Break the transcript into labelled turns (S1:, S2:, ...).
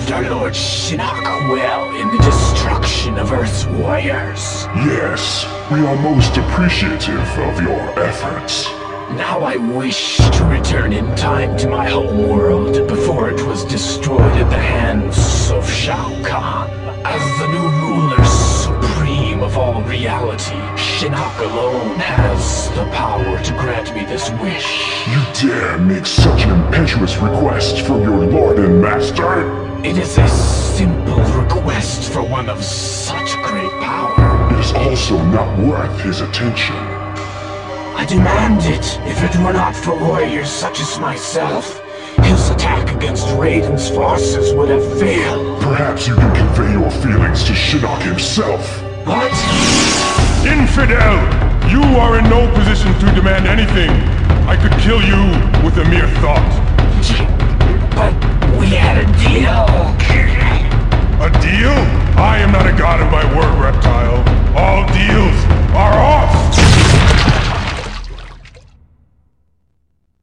S1: served our Lord Shinnok well in the destruction of Earth's warriors.
S2: Yes, we are most appreciative of your efforts.
S1: Now I wish to return in time to my home world before it was destroyed at the hands of Shao Kahn. As the new ruler supreme of all reality, Shinnok alone has the power to grant me this wish.
S2: You dare make such an impetuous request from your lord and master?
S1: It is a simple request for one of such great power.
S2: It is also not worth his attention.
S1: I demand it. If it were not for warriors such as myself, his attack against Raiden's forces would have failed.
S2: Perhaps you can convey your feelings to Shinnok himself.
S1: What?
S3: Infidel! You are in no position to demand anything. I could kill you with a mere thought.
S1: But we had a deal.
S3: A deal? I am not a god of my word, reptile. All deals